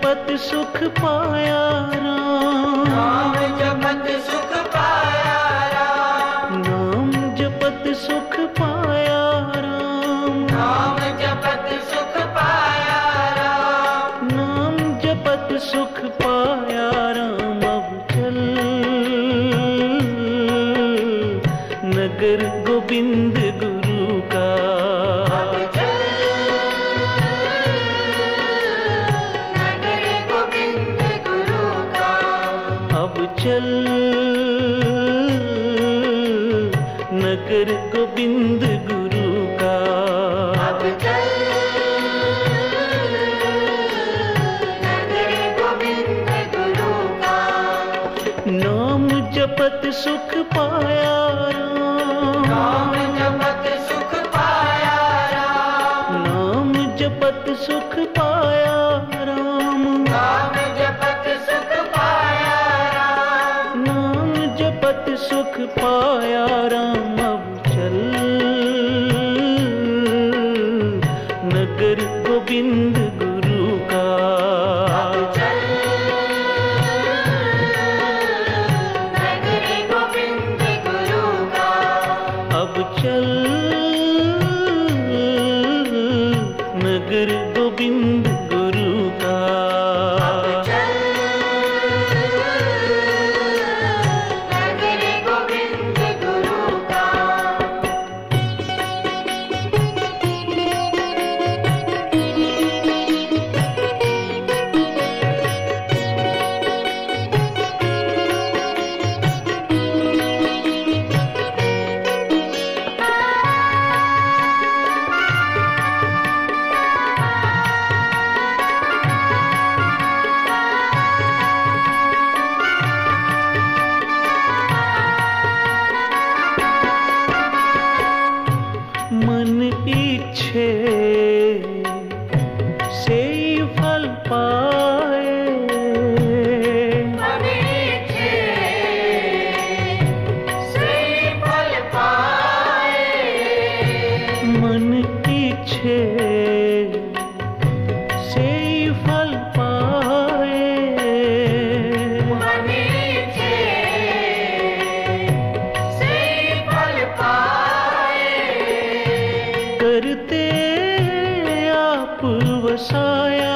जपत सुख पाया राम, नाम जपत सुख पाया राम, नाम जपत सुख पाया राम, नाम जपत सुख पाया राम, नाम जपत सुख पाया राम। अब चल नगर गोविंद गुरु का, नगर गोविंद गुरु का, अब चल नगर गोविंद गुरु का। अब चल नगर गोविंद गुरु का, नाम जपत सुख पाया राम, नाम जपत सुख पाया राम, नाम जपत सुख पाया राम, नाम जपत सुख पाया राम, नाम जपत सुख पाया राम। अब चल नगर गोविंद गुरु का, चल नगर गोविंद गुरु का, अब चल नगर गोविंद गुरु का। चल नगर गोविंद गुरु का, मन इच्छे से फल पाए, मन इच्छे से फल पाए, मन इच्छे से फल पाए, मन इच्छे से फल पाए, करते आप वसाया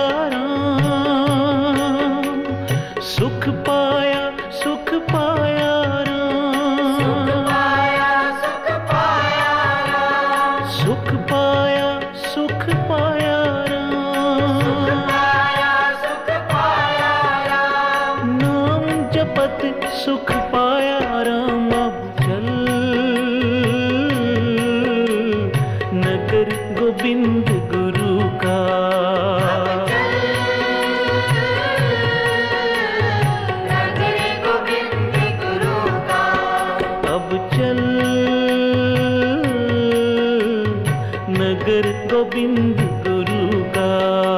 राम, सुख पाया सुख पाया सुख राम, पाया सुख पाया राम, सुख पाया सुख पाया सुख राम, पाया सुख पाया राम, नाम जपत सुख पाया राम। अब चल नगर गोविंद गुरु का, नगर गोविंद गुरु का, अब चल नगर गोविंद गुरु का।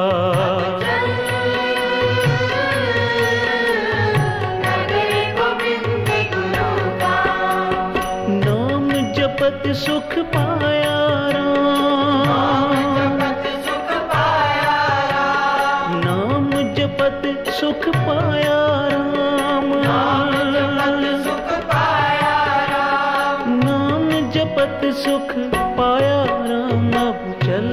नगर गोविंद गुरु का, नाम जपत सुख पाया राम, जपत सुख पाया राम, नाम जपत सुख पाया राम, जपत सुख पाया राम, नाम जपत सुख पाया राम। अब चल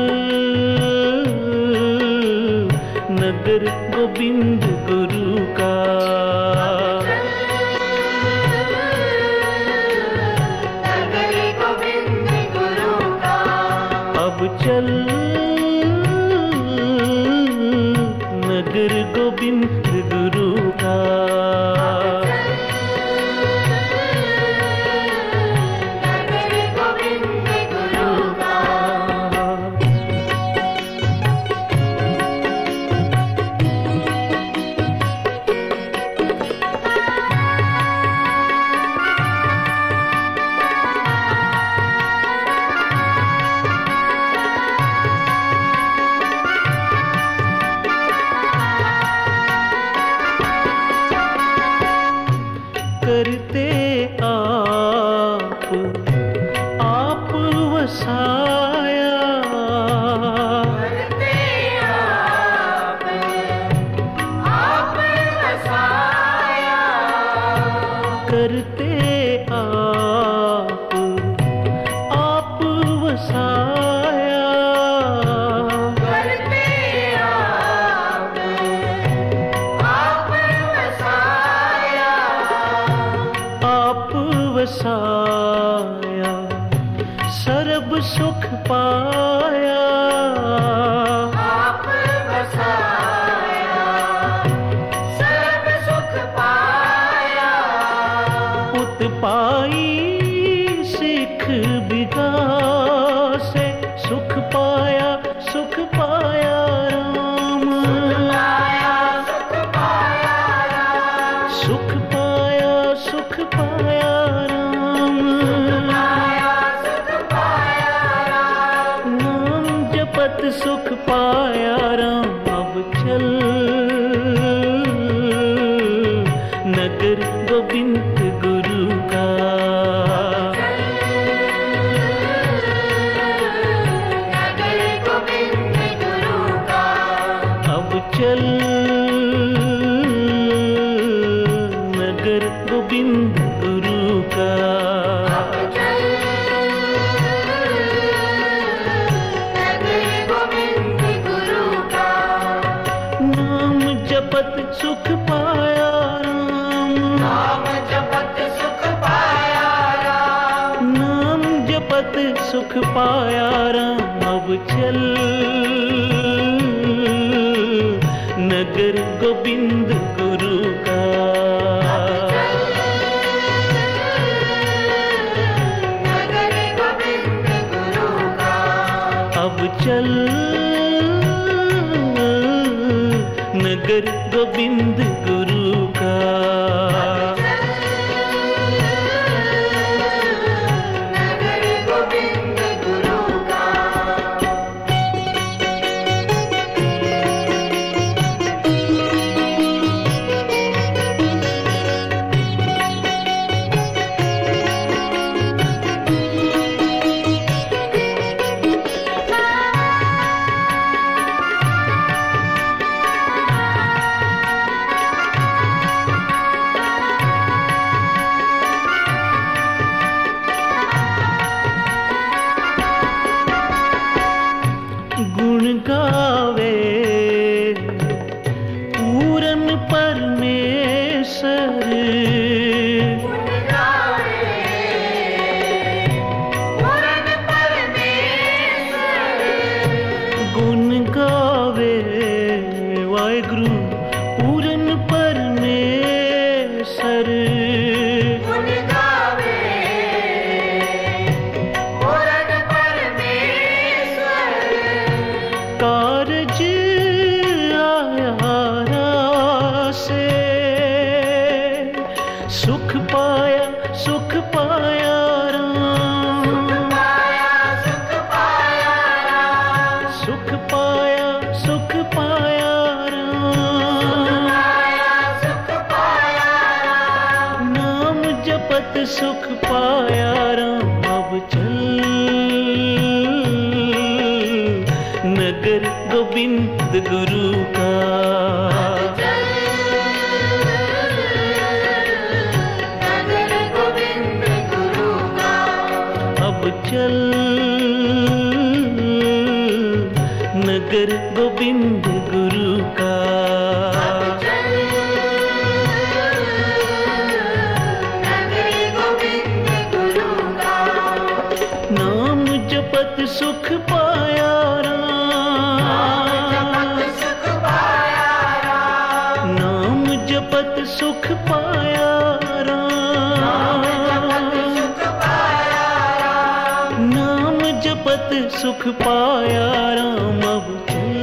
नगर गोविंद गुरु का, नगर गोविंद गुरु का, अब चल नगर गोविंद गुरु का। नगर गोविंद गुरु का, करते आप वसाया, करते आप सब सुख पाया, आप बसाया, सब सुख पाया। पुत पाई सिख बिगासे, सुख पाया राम। सुख पाया राम, सुख पाया राम। सुख पाया राम। नाम जपत सुख पाया राम। अब चल नगर गोविंद गुरु का, नगर गोविंद गुरु का। अब चल नगर गोविंद गुरु का। नगर गोविंद गुरु का। नाम जपत सुख पाया राम। नाम जपत सुख पाया राम। नाम जपत सुख पाया राम। अब चल नगर गोविंद गुरु का। नगर गोविंद गुरु का। अब चल नगर गोविंद गुरु का। नगर गोविंद गुरु का। गुण गावे पूरन परमेश्वर, पूरन परमेश्वर। गुण गावे वाहिगुरु पूरन परमेश्वर। गुण गावे पूरन परमेश्वर। कारज आया रासे, सुख पाया राम। सुख पाया राम। सुख पाया राम। सुख पाया राम। नाम जपत सुख पाया राम। अब चल नगर गोविंद गुरु का। नगर गोविंद गुरु का। अब चल नगर गोविंद गुरु का। नगर गोविंद गुरु का। नाम जपत सुख पाया राम। सुख पाया राम। नाम जपत सुख पाया राम। सुख पाया राम। नाम जपत सुख पाया राम। अब चल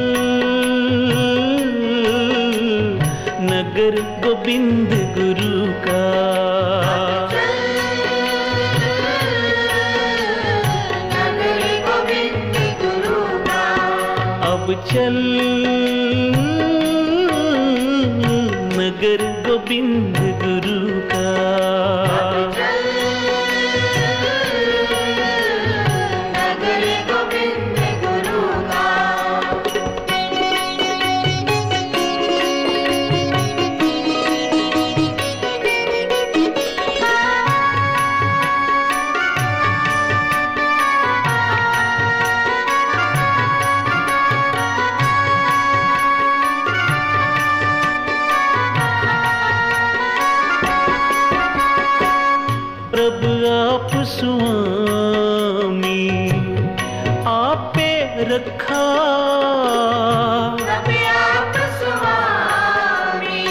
नगर गोविंद गुरु का। नगर गोविंद गुरु का। अब चल नगर गोविंद गुरु का। नगर गोविंद गुरु का। रखा प्रभु आप स्वामी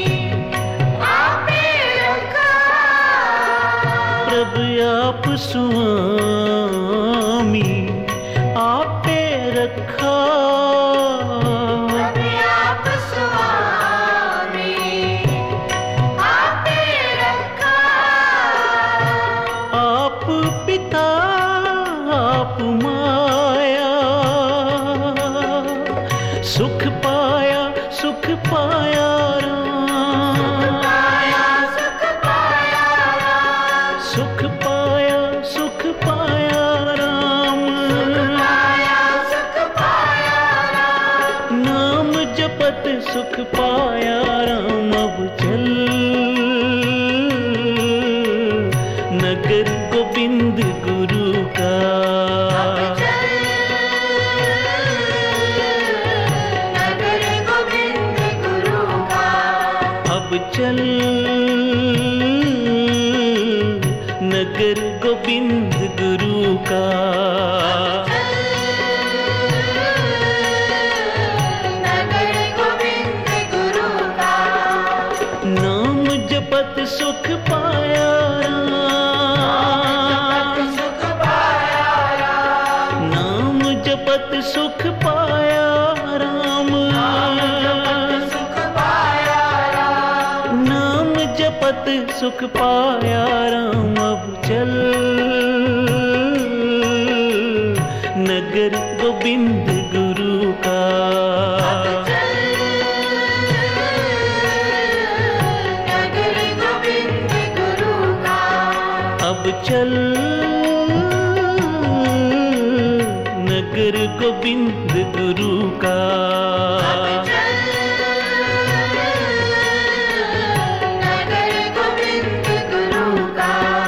आपे रखा प्रभु आप स्वामी आपे रखा प्रभु आप स्वामी आपे रखा आप पिता आप माया सुख पाया राम पाया सुख पाया सुख पाया राम पाया सुख पाया नाम जपत सुख पाया राम अब चल नगर गोविंद गुरु का नगर गोविंद गुरु का अब चल नगर गोविंद गुरु का नगर गोविंद गुरु का नाम जपत सुख पाया राम सुख पाया नाम जपत सुख पाया राम सुख पाया नाम जपत सुख पाया राम अब चल नगर गोविंद गुरु का नगर गोविंद गुरु का अब चल नगर गोविंद गुरु का नगर गोविंद गुरु का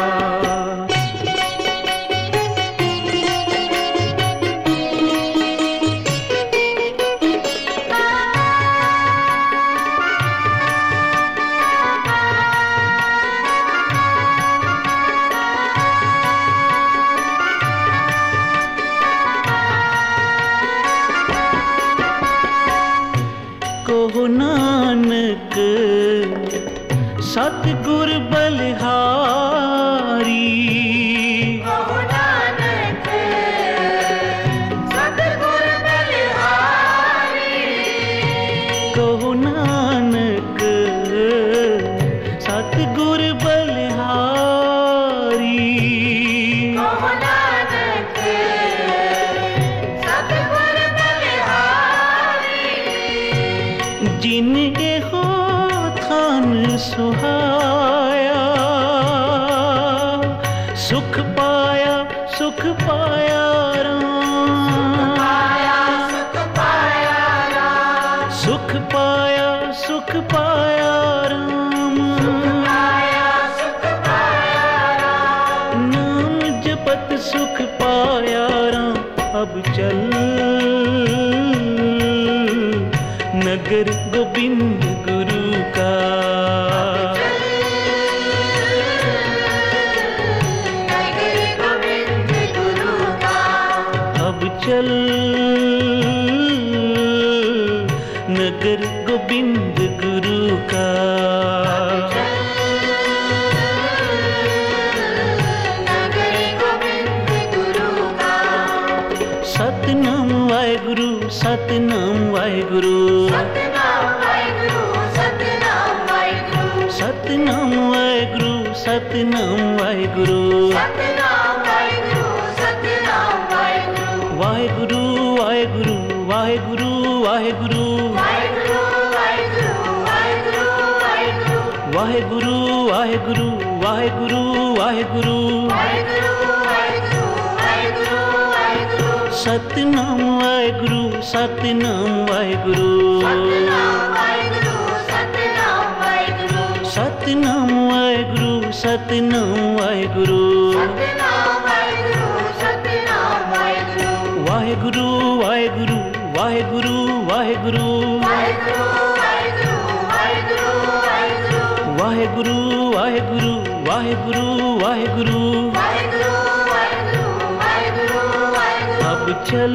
कहो नानक सतगुर बलिहारी कहो नानक सतगुर बलिहारी कहो नानक सतगुर बलिहारी कहो नानक सतगुर बलिहारी जिनके हो थान सुहाया सुख पाया राम पाया सुख पाया सुख पाया राम पाया सुख पाया नाम जपत सुख पाया राम अब चल नगर गोविंद गुरु का नगर गोविंद गुरु का अब चल नगर गोविंद गुरु का नगर गोविंद गुरु का सतनाम वाहेगुरु सतनाम वाहेगुरु सतनाम वाहेगुरु सतनाम वाहेगुरु सतनाम वाहेगुरु सतनाम वाहेगुरु सतनाम वाहेगुरु सतनाम वाहेगुरु वाहेगुरु वाहेगुरु वाहेगुरु वाहेगुरु वाहेगुरु वाहेगुरु वाहेगुरु वाहेगुरु वाहेगुरु वाहेगुरु वाहेगुरु सतनाम वाहेगुरु सतनाम वाहेगुरु सतनाम वाहेगुरु सतनाम वाहेगुरु वाहेगुरु वाहेगुरु वाहेगुरु वाहेगुरु वाहेगुरु वाहेगुरु वाहेगुरु वाहेगुरु अब अब चल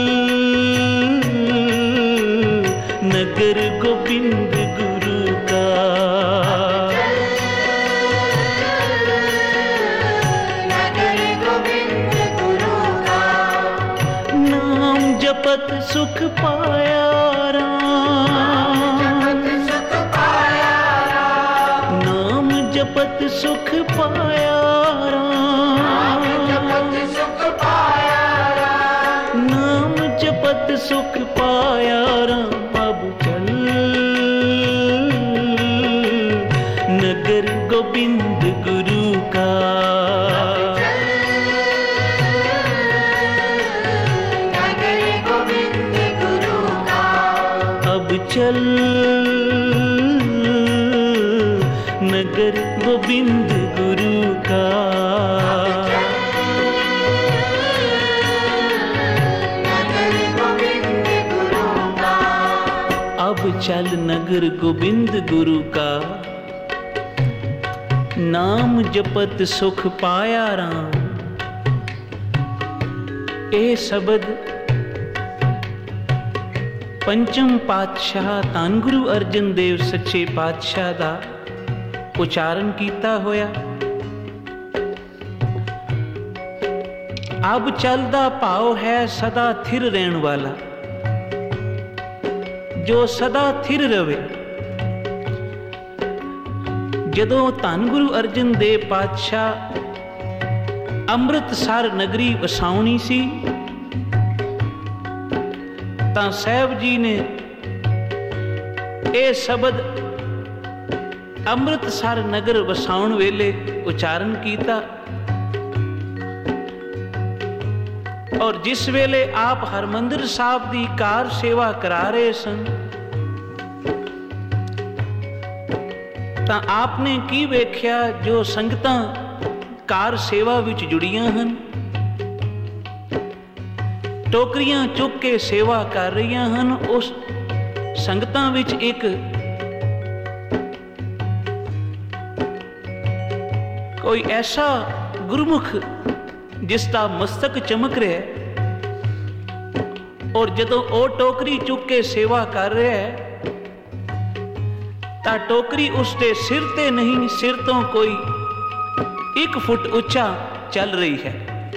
नगर गोविंद गुरु का। नगर गोविंद गुरु का। नाम जपत सुख पाया राम, सुख पाया राम। नाम जपत सुख पाया राम, जपत सुख पाया राम। नाम जपत सुख पाया राम। अब चल नगर गोविंद गुरु का। नगर गोविंद गुरु का। अब चल नगर गोविंद गुरु का। नगर गोविंद गुरु का। अब चल नगर गोविंद गुरु का। नाम जपत सुख पाया राम। ਇਹ ਸ਼ਬਦ ਪੰਚਮ ਪਾਤਸ਼ਾਹ ਧੰਨ ਗੁਰੂ ਅਰਜਨ ਦੇਵ ਸੱਚੇ ਪਾਤਸ਼ਾਹ ਦਾ ਉਚਾਰਨ ਕੀਤਾ ਹੋਇਆ। ਅਬ ਚੱਲਦਾ ਭਾਵ ਹੈ ਸਦਾ ਥਿਰ ਰਹਿਣ ਵਾਲਾ, ਜੋ ਸਦਾ ਥਿਰ ਰਵੇ। ਜਦੋਂ ਧੰਨ ਗੁਰੂ ਅਰਜਨ ਦੇਵ ਪਾਤਸ਼ਾਹ ਅੰਮ੍ਰਿਤਸਰ ਨਗਰੀ ਵਸਾਉਣੀ ਸੀ ਤਾਂ ਸਾਹਿਬ ਜੀ ਨੇ ਇਹ ਸ਼ਬਦ ਅੰਮ੍ਰਿਤਸਰ ਨਗਰ ਵਸਾਉਣ ਵੇਲੇ ਉਚਾਰਨ ਕੀਤਾ। ਔਰ ਜਿਸ ਵੇਲੇ ਆਪ ਹਰਮੰਦਰ ਸਾਹਿਬ ਦੀ ਕਾਰ ਸੇਵਾ ਕਰਾ ਰਹੇ ਸਨ ਤਾਂ ਆਪਨੇ ਕੀ ਵੇਖਿਆ, ਜੋ ਸੰਗਤਾਂ ਕਾਰ ਸੇਵਾ ਵਿੱਚ ਜੁੜੀਆਂ ਹਨ, ਟੋਕਰੀਆਂ ਚੁੱਕ ਕੇ ਸੇਵਾ ਕਰ ਰਹੀਆਂ ਹਨ। ਉਸ ਸੰਗਤਾਂ ਵਿੱਚ ਇੱਕ ਕੋਈ ਐਸਾ ਗੁਰਮੁਖ ਜਿਸ ਦਾ ਮਸਤਕ ਚਮਕ ਰਿਹਾ ਹੈ, ਔਰ ਜਦੋਂ ਉਹ ਟੋਕਰੀ ਚੁੱਕ ਕੇ ਸੇਵਾ ਕਰ ਰਿਹਾ ਹੈ ਤਾਂ ਟੋਕਰੀ ਉਸ ਦੇ ਸਿਰ ਤੇ ਨਹੀਂ, ਸਿਰ ਤੋਂ ਕੋਈ 1 ਫੁੱਟ ਉੱਚਾ ਚੱਲ ਰਹੀ ਹੈ।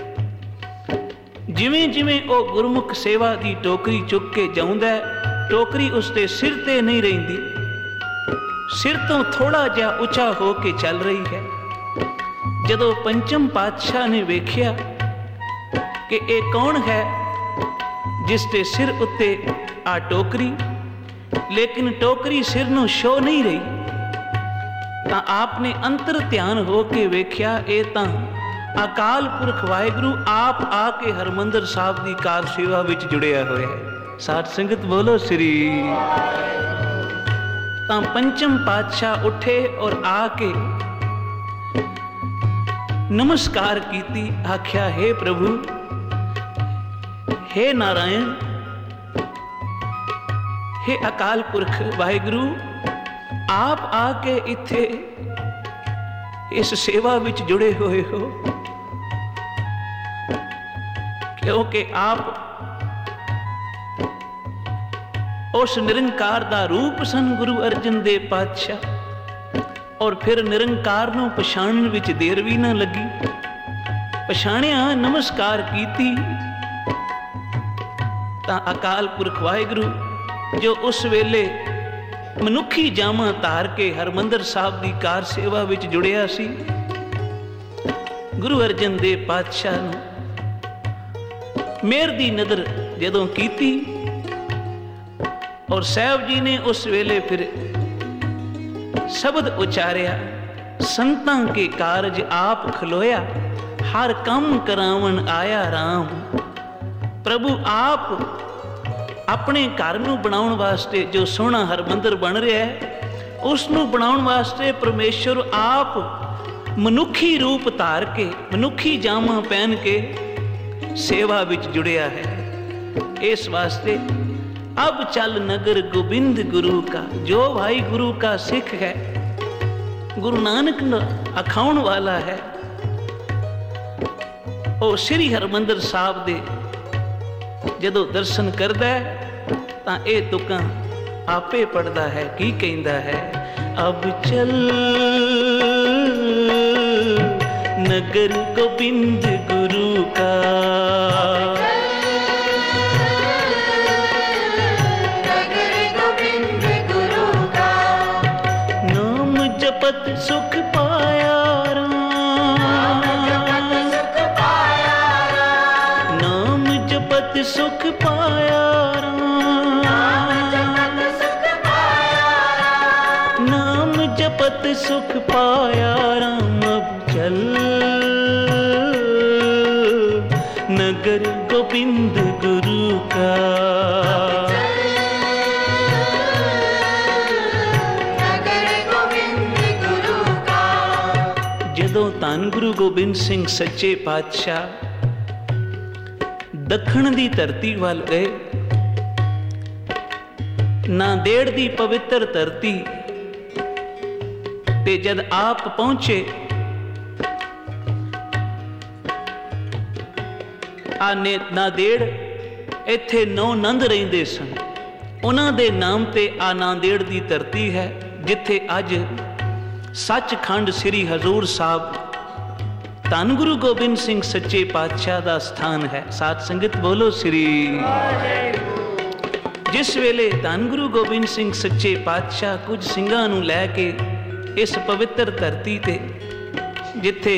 ਜਿਵੇਂ ਜਿਵੇਂ ਉਹ ਗੁਰਮੁਖ ਸੇਵਾ ਦੀ ਟੋਕਰੀ ਚੁੱਕ ਕੇ ਜਾਉਂਦਾ ਹੈ, ਟੋਕਰੀ ਉਸ ਦੇ ਸਿਰ ਤੇ ਨਹੀਂ ਰਹਿੰਦੀ, ਸਿਰ ਤੋਂ ਥੋੜਾ ਜਿਹਾ ਉੱਚਾ ਹੋ ਕੇ ਚੱਲ ਰਹੀ ਹੈ। ਜਦੋਂ ਪੰਚਮ ਪਾਤਸ਼ਾਹ ਨੇ ਵੇਖਿਆ ਕਿ ਇਹ ਕੌਣ ਹੈ ਜਿਸ ਦੇ ਸਿਰ ਉੱਤੇ ਆ ਟੋਕਰੀ, ਲੇਕਿਨ ਟੋਕਰੀ ਸਿਰ ਨੂੰ ਛੋ ਨਹੀਂ ਰਹੀ, ਤਾਂ ਆਪਨੇ ਅੰਤਰ ਧਿਆਨ ਹੋ ਕੇ ਵੇਖਿਆ ਇਹ ਤਾਂ ਅਕਾਲ ਪੁਰਖ ਵਾਹਿਗੁਰੂ ਆਪ ਆ ਕੇ ਹਰਮੰਦਰ ਸਾਹਿਬ ਦੀ ਕਾਰ ਸੇਵਾ ਵਿੱਚ ਜੁੜਿਆ ਹੋਇਆ ਹੈ। ਸਾਧ ਸੰਗਤ ਬੋਲੋ ਸ੍ਰੀ। ਤਾਂ ਪੰਚਮ ਪਾਤਸ਼ਾਹ ਉੱਠੇ ਔਰ ਆ ਕੇ ਨਮਸਕਾਰ ਕੀਤੀ, ਆਖਿਆ हे ਪ੍ਰਭੂ, हे ਨਾਰਾਇਣ, हे ਅਕਾਲ ਪੁਰਖ ਵਾਹਿਗੁਰੂ, ਆਪ ਆ ਕੇ ਇੱਥੇ ਇਸ ਸੇਵਾ ਵਿੱਚ ਜੁੜੇ ਹੋਏ ਹੋ, ਕਿਉਂਕਿ ਆਪ ਉਸ ਨਿਰੰਕਾਰ ਦਾ ਰੂਪ ਸਨ ਗੁਰੂ ਅਰਜਨ ਦੇਵ ਪਾਤਸ਼ਾਹ। ਔਰ ਫਿਰ ਨਿਰੰਕਾਰ ਨੂੰ ਪਛਾਣਨ ਵਿੱਚ ਦੇਰ ਵੀ ਨਾ ਲੱਗੀ, ਪਛਾਣਿਆ, ਨਮਸਕਾਰ ਕੀਤੀ ਤਾਂ ਅਕਾਲ ਪੁਰਖ ਵਾਹਿਗੁਰੂ ਜੋ ਉਸ ਵੇਲੇ ਮਨੁੱਖੀ ਜਾਮਾ ਧਾਰ ਕੇ ਹਰਮੰਦਰ ਸਾਹਿਬ ਦੀ ਕਾਰ ਸੇਵਾ ਵਿੱਚ ਜੁੜਿਆ ਸੀ, ਗੁਰੂ ਅਰਜਨ ਦੇਵ ਪਾਤਸ਼ਾਹ ਨੂੰ ਮਿਹਰ ਦੀ ਨਜ਼ਰ ਜਦੋਂ ਕੀਤੀ ਔਰ ਸਾਹਿਬ ਜੀ ਨੇ ਉਸ ਵੇਲੇ ਫਿਰ ਸ਼ਬਦ ਉਚਾਰਿਆ, ਸੰਤਾਂ ਕੇ ਕਾਰਜ ਆਪ ਖਲੋਇਆ, ਹਰ ਕੰਮ ਕਰਾਵਣ ਆਇਆ ਰਾਮ। ਪ੍ਰਭੂ ਆਪ ਆਪਣੇ ਘਰ ਨੂੰ ਬਣਾਉਣ ਵਾਸਤੇ, ਜੋ ਸੋਹਣਾ ਹਰਮੰਦਰ ਬਣ ਰਿਹਾ ਹੈ, ਉਸ ਨੂੰ ਬਣਾਉਣ ਵਾਸਤੇ ਪਰਮੇਸ਼ਰ ਆਪ ਮਨੁੱਖੀ ਰੂਪ ਧਾਰ ਕੇ, ਮਨੁੱਖੀ ਜਾਮਾ ਪਹਿਨ ਕੇ ਸੇਵਾ ਵਿੱਚ ਜੁੜਿਆ ਹੈ। ਇਸ ਵਾਸਤੇ अब चल नगर गोविंद गुरु का, जो भाई गुरु का सिख है, गुरु नानक अखाउण वाला है, वो श्री हरमंदर साहब दे ਜਦੋਂ ਦਰਸ਼ਨ ਕਰਦਾ ਤਾਂ ਇਹ ਤੁਕਾਂ ਆਪੇ ਪੜਦਾ ਹੈ। ਕੀ ਕਹਿੰਦਾ ਹੈ? ਅਬ ਚਲ ਨਗਰ ਗੋਬਿੰਦ ਗੁਰੂ ਕਾ, नगर गोविंद गुरु का, ਨਾਮ ਜਪਤ ਸੁਖ ਪਾਇਆ जपत सुख पाया राम, ਨਾਮ ਜਪਤ ਸੁਖ ਪਾਇਆ जपत सुख पाया राम, ਨਾਮ ਜਪਤ ਸੁਖ ਪਾਇਆ ਰਾਮ। ਅਬ ਚਲ ਨਗਰ ਗੋਬਿੰਦ ਗੁਰੂ ਕਾ, नगर गोविंद गुरु का, ਜਦੋਂ ਧੰਨ ਗੁਰੂ ਗੋਬਿੰਦ ਸਿੰਘ ਸੱਚੇ ਪਾਤਸ਼ਾਹ ਦੱਖਣ ਦੀ ਧਰਤੀ ਵੱਲ ਗਏ, ਨਾਂਦੇੜ ਦੀ ਪਵਿੱਤਰ ਧਰਤੀ ਤੇ ਜਦ ਆਪ ਪਹੁੰਚੇ, ਨਾਂਦੇੜ ਇੱਥੇ 9 ਨੰਦ ਰਹਿੰਦੇ ਸਨ। ਉਹਨਾਂ ਦੇ ਨਾਮ ਤੇ ਆ ਨਾਂਦੇੜ ਦੀ ਧਰਤੀ ਹੈ, ਜਿੱਥੇ ਅੱਜ ਸੱਚਖੰਡ ਸ੍ਰੀ ਹਜ਼ੂਰ ਸਾਹਿਬ ਧੰਨ ਗੁਰੂ ਗੋਬਿੰਦ ਸਿੰਘ ਸੱਚੇ ਪਾਤਸ਼ਾਹ ਦਾ ਸਥਾਨ ਹੈ। ਸਾਧ ਸੰਗਤ ਬੋਲੋ ਸ੍ਰੀ। ਜਿਸ ਵੇਲੇ ਧੰਨ ਗੁਰੂ ਗੋਬਿੰਦ ਸਿੰਘ ਸੱਚੇ ਪਾਤਸ਼ਾਹ ਕੁਝ ਸਿੰਘਾਂ ਨੂੰ ਲੈ ਕੇ ਇਸ ਪਵਿੱਤਰ ਧਰਤੀ ਤੇ, ਜਿੱਥੇ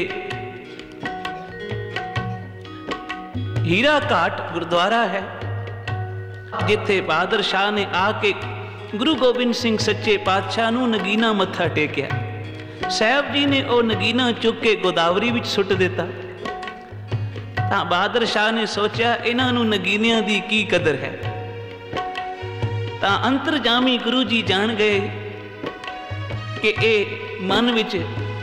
ਹੀਰਾ ਘਾਟ ਗੁਰਦੁਆਰਾ ਹੈ, ਜਿੱਥੇ ਬਹਾਦਰ ਸ਼ਾਹ ਨੇ ਆ ਕੇ ਗੁਰੂ ਗੋਬਿੰਦ ਸਿੰਘ ਸੱਚੇ ਪਾਤਸ਼ਾਹ ਨੂੰ ਨਗੀਨਾ ਮੱਥਾ ਟੇਕਿਆ, ਸਾਹਿਬ ਜੀ ਨੇ ਉਹ ਨਗੀਨਾ ਚੁੱਕ ਕੇ ਗੋਦਾਵਰੀ ਵਿੱਚ ਸੁੱਟ ਦਿੱਤਾ। ਤਾਂ ਬਹਾਦਰ ਸ਼ਾਹ ਨੇ ਸੋਚਿਆ ਇਹਨਾਂ ਨੂੰ ਨਗੀਨਿਆਂ ਦੀ ਕੀ ਕਦਰ ਹੈ। ਤਾਂ ਅੰਤਰਜਾਮੀ ਗੁਰੂ ਜੀ ਜਾਣ ਗਏ ਕਿ ਇਹ ਮਨ ਵਿੱਚ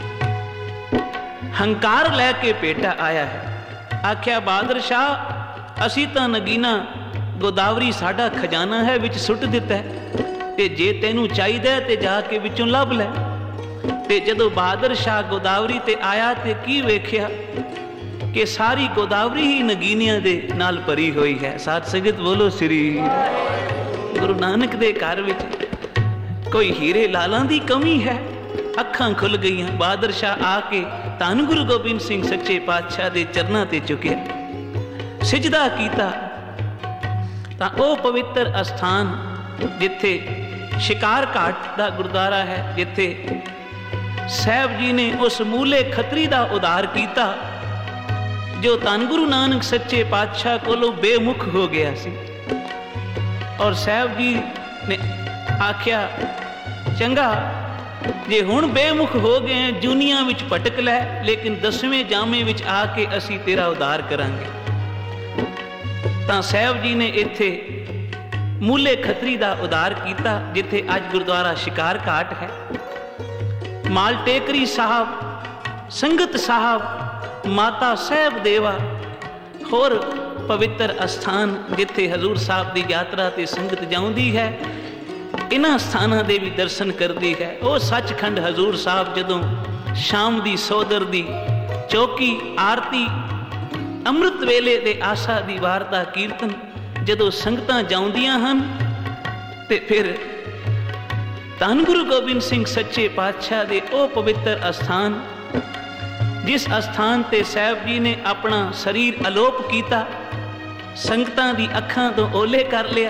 ਹੰਕਾਰ ਲੈ ਕੇ ਭੇਟਾ ਆਇਆ ਹੈ। ਆਖਿਆ ਬਹਾਦਰ ਸ਼ਾਹ, ਅਸੀਂ ਤਾਂ ਨਗੀਨਾ ਗੋਦਾਵਰੀ ਸਾਡਾ ਖਜ਼ਾਨਾ ਹੈ ਵਿੱਚ ਸੁੱਟ ਦਿੱਤਾ ਹੈ, ਤੇ ਜੇ ਤੈਨੂੰ ਚਾਹੀਦਾ ਤੇ ਜਾ ਕੇ ਵਿੱਚੋਂ ਲੱਭ ਲੈ। ਤੇ ਜਦੋਂ ਬਹਾਦਰ ਸ਼ਾਹ ਗੋਦਾਵਰੀ ਤੇ ਆਇਆ ਤੇ ਕੀ ਵੇਖਿਆ ਕਿ ਸਾਰੀ ਗੋਦਾਵਰੀ ਹੀ ਨਗੀਨਿਆਂ ਦੇ ਨਾਲ ਭਰੀ ਹੋਈ ਹੈ। ਸਾਧ ਸੰਗਤ ਬੋਲੋ ਸ੍ਰੀ। ਗੁਰੂ ਨਾਨਕ ਦੇ ਘਰ ਵਿੱਚ ਕੋਈ ਹੀਰੇ ਲਾਲਾਂ ਦੀ ਕਮੀ ਹੈ? ਅੱਖਾਂ ਖੁੱਲ ਗਈਆਂ। ਬਹਾਦਰ ਸ਼ਾਹ ਆ ਕੇ ਧੰਨ ਗੁਰੂ ਗੋਬਿੰਦ ਸਿੰਘ ਸੱਚੇ ਪਾਤਸ਼ਾਹ ਦੇ ਚਰਨਾਂ ਤੇ ਝੁਕਿਆ, ਸਿਜਦਾ ਕੀਤਾ। ਤਾਂ ਉਹ ਪਵਿੱਤਰ ਅਸਥਾਨ ਜਿੱਥੇ ਸ਼ਿਕਾਰ ਘਾਟ ਦਾ ਗੁਰਦੁਆਰਾ ਹੈ, ਜਿੱਥੇ ਸਾਹਿਬ ਜੀ ਨੇ ਉਸ ਮੂਲੇ ਖੱਤਰੀ ਦਾ ਉਧਾਰ ਕੀਤਾ ਜੋ ਧੰਨ ਗੁਰੂ ਨਾਨਕ ਸੱਚੇ ਪਾਤਸ਼ਾਹ ਕੋਲੋਂ ਬੇਮੁਖ ਹੋ ਗਿਆ ਸੀ। ਔਰ ਸਾਹਿਬ ਜੀ ਨੇ ਆਖਿਆ, ਚੰਗਾ ਜੇ ਹੁਣ ਬੇਮੁਖ ਹੋ ਗਏ, ਦੁਨੀਆਂ ਵਿੱਚ ਭਟਕ ਲੈ, ਲੇਕਿਨ 10ਵੇਂ ਜਾਮੇ ਵਿੱਚ ਆ ਕੇ ਅਸੀਂ ਤੇਰਾ ਉਧਾਰ ਕਰਾਂਗੇ। ਤਾਂ ਸਾਹਿਬ ਜੀ ਨੇ ਇੱਥੇ ਮੂਲੇ ਖੱਤਰੀ ਦਾ ਉਧਾਰ ਕੀਤਾ, ਜਿੱਥੇ ਅੱਜ ਗੁਰਦੁਆਰਾ ਸ਼ਿਕਾਰ ਘਾਟ ਹੈ। ਮਾਲ ਟੇਕਰੀ ਸਾਹਿਬ, ਸੰਗਤ ਸਾਹਿਬ, ਮਾਤਾ ਸਾਹਿਬ ਦੇਵਾ, ਹੋਰ ਪਵਿੱਤਰ ਅਸਥਾਨ ਜਿੱਥੇ ਹਜ਼ੂਰ ਸਾਹਿਬ ਦੀ ਯਾਤਰਾ ਤੇ ਸੰਗਤ ਜਾਂਦੀ ਹੈ, ਇਹਨਾਂ ਸਥਾਨਾਂ ਦੇ ਵੀ ਦਰਸ਼ਨ ਕਰਦੀ ਹੈ। ਉਹ ਸੱਚਖੰਡ ਹਜ਼ੂਰ ਸਾਹਿਬ ਜਦੋਂ ਸ਼ਾਮ ਦੀ ਸੋਦਰ ਦੀ ਚੌਕੀ ਆਰਤੀ, ਅੰਮ੍ਰਿਤ ਵੇਲੇ ਦੇ ਆਸਾ ਦੀ ਵਾਰਤਾ ਕੀਰਤਨ ਜਦੋਂ ਸੰਗਤਾਂ ਜਾਂਦੀਆਂ ਹਨ, ਤੇ ਫਿਰ ਧੰਨ ਗੁਰੂ ਗੋਬਿੰਦ ਸਿੰਘ ਸੱਚੇ ਪਾਤਸ਼ਾਹ ਦੇ ਉਹ ਪਵਿੱਤਰ ਅਸਥਾਨ, ਜਿਸ ਅਸਥਾਨ ਤੇ ਸਾਹਿਬ ਜੀ ਨੇ ਆਪਣਾ ਸਰੀਰ ਅਲੋਪ ਕੀਤਾ, ਸੰਗਤਾਂ ਦੀ ਅੱਖਾਂ ਤੋਂ ਓਲੇ ਕਰ ਲਿਆ,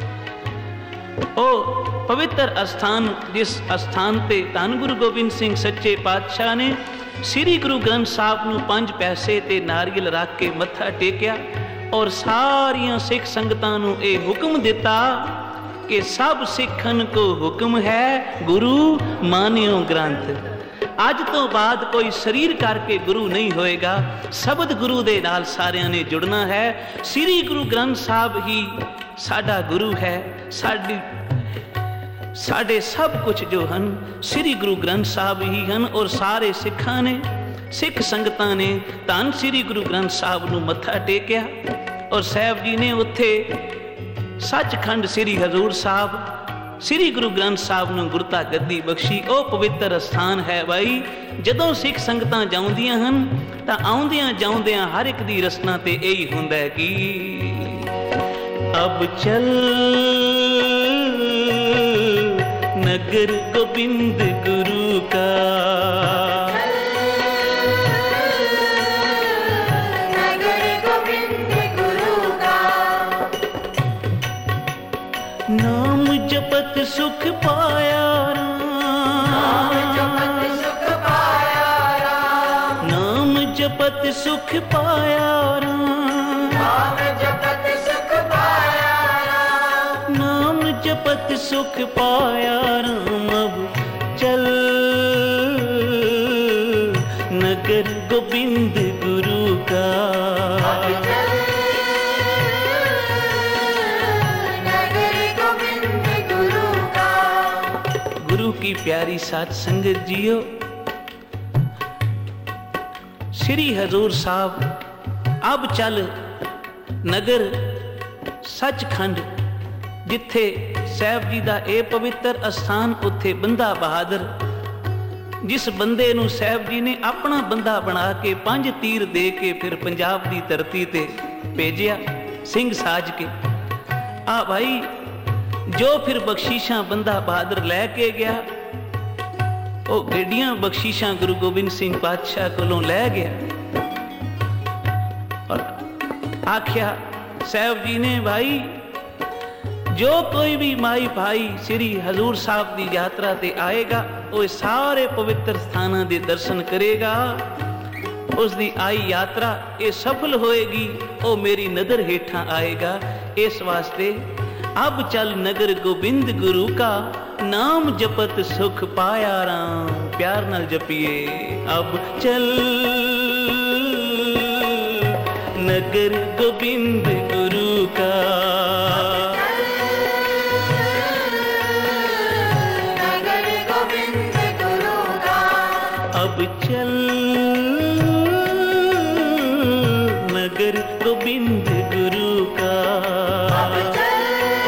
ਉਹ ਪਵਿੱਤਰ ਅਸਥਾਨ, ਜਿਸ ਅਸਥਾਨ ਤੇ ਧੰਨ ਗੁਰੂ ਗੋਬਿੰਦ ਸਿੰਘ ਸੱਚੇ ਪਾਤਸ਼ਾਹ ਨੇ ਸ੍ਰੀ ਗੁਰੂ ਗ੍ਰੰਥ ਸਾਹਿਬ ਨੂੰ 5 ਪੈਸੇ ਤੇ ਨਾਰੀਅਲ ਰੱਖ ਕੇ ਮੱਥਾ ਟੇਕਿਆ, ਔਰ ਸਾਰੀਆਂ ਸਿੱਖ ਸੰਗਤਾਂ ਨੂੰ ਇਹ ਹੁਕਮ ਦਿੱਤਾ ਕਿ ਸਭ ਸਿੱਖਨ ਕੋ ਹੁਕਮ ਹੈ, ਗੁਰੂ ਮਾਨਿਓ ਗ੍ਰੰਥ। ਅੱਜ ਤੋਂ ਬਾਅਦ ਕੋਈ ਸਰੀਰ ਕਰਕੇ ਗੁਰੂ ਨਹੀਂ ਹੋਏਗਾ, ਸ਼ਬਦ ਗੁਰੂ ਦੇ ਨਾਲ ਸਾਰਿਆਂ ਨੇ ਜੁੜਨਾ ਹੈ। ਸ੍ਰੀ ਗੁਰੂ ਗ੍ਰੰਥ ਸਾਹਿਬ ਹੀ ਸਾਡਾ ਗੁਰੂ ਹੈ। ਸਾਡੇ ਸਭ ਕੁਝ ਜੋ ਹਨ ਸ੍ਰੀ ਗੁਰੂ ਗ੍ਰੰਥ ਸਾਹਿਬ ਹੀ ਹਨ। ਔਰ ਸਾਰੇ ਸਿੱਖਾਂ ਨੇ, ਸਿੱਖ ਸੰਗਤਾਂ ਨੇ ਧੰਨ ਸ੍ਰੀ ਗੁਰੂ ਗ੍ਰੰਥ ਸਾਹਿਬ ਨੂੰ ਮੱਥਾ ਟੇਕਿਆ, ਔਰ ਸਾਹਿਬ ਜੀ ਨੇ ਉੱਥੇ ਸੱਚਖੰਡ ਸ੍ਰੀ ਹਜ਼ੂਰ ਸਾਹਿਬ ਸ੍ਰੀ ਗੁਰੂ ਗ੍ਰੰਥ ਸਾਹਿਬ ਨੂੰ ਗੁਰਤਾ ਗੱਦੀ ਬਖਸ਼ੀ। ਉਹ ਪਵਿੱਤਰ ਅਸਥਾਨ ਹੈ ਬਾਈ। ਜਦੋਂ ਸਿੱਖ ਸੰਗਤਾਂ ਜਾਂਦੀਆਂ ਹਨ ਤਾਂ ਆਉਂਦਿਆਂ ਜਾਂਦਿਆਂ ਹਰ ਇੱਕ ਦੀ ਰਸਨਾ ਤੇ ਇਹੀ ਹੁੰਦਾ ਕਿ अब चल नगर गोविंद गुरु का। नगर गोविंद गुरु का। नाम जपत सुख पाया नाम जपत सुख पाया राम। नाम जपत सुख पाया नाम जपत सुख पाया राम। नाम जपत सुख पाया राम। अब चल नगर गोविंद गुरु का। अब चल नगर गोविंद गुरु का। गुरु की प्यारी साथ संगत जियो, श्री हजूर साहब अब चल नगर सचखंड, जिथे ਸਾਹਿਬ ਜੀ ਦਾ ਇਹ ਪਵਿੱਤਰ ਅਸਥਾਨ, ਉੱਥੇ ਬੰਦਾ ਬਹਾਦਰ, ਜਿਸ ਬੰਦੇ ਨੂੰ ਸਾਹਿਬ ਜੀ ਨੇ ਆਪਣਾ ਬੰਦਾ ਬਣਾ ਕੇ 5 ਤੀਰ ਦੇ ਕੇ ਫਿਰ ਪੰਜਾਬ ਦੀ ਧਰਤੀ ਤੇ ਭੇਜਿਆ ਸਿੰਘ ਸਾਜ ਕੇ। ਆ ਭਾਈ ਜੋ ਫਿਰ ਬਖਸ਼ੀਸ਼ਾਂ ਬੰਦਾ ਬਹਾਦਰ ਲੈ ਕੇ ਗਿਆ, ਉਹ ਗੱਡੀਆਂ ਬਖਸ਼ੀਸ਼ਾਂ ਗੁਰੂ ਗੋਬਿੰਦ ਸਿੰਘ ਪਾਤਸ਼ਾਹ ਕੋਲੋਂ ਲੈ ਗਿਆ। ਔਰ ਆਖਿਆ ਸਾਹਿਬ ਜੀ ਨੇ, ਭਾਈ जो कोई भी माई भाई श्री हजूर साहब की यात्रा ते आएगा, वो सारे पवित्र स्थानों के दर्शन करेगा, उसकी आई यात्रा ये सफल होएगी, वो मेरी नदर हेठा आएगा। इस वास्ते अब चल नगर गोविंद गुरु का, नाम जपत सुख पाया राम। प्यार नाल जपिए, अब चल नगर गोविंद गुरु का। अब चल नगर गोविंद गुरु का। अब चल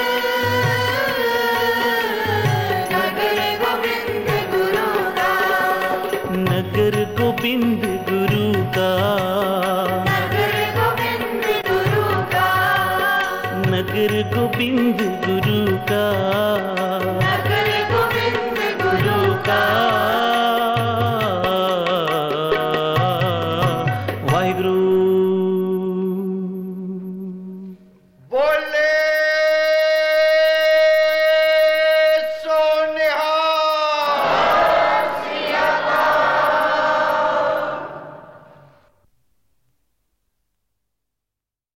नगर गोविंद गुरु का। नगर गोविंद गुरु का। नगर गोविंद गुरु का। नगर गोविंद गुरु का। नगर गोविंद गुरु का।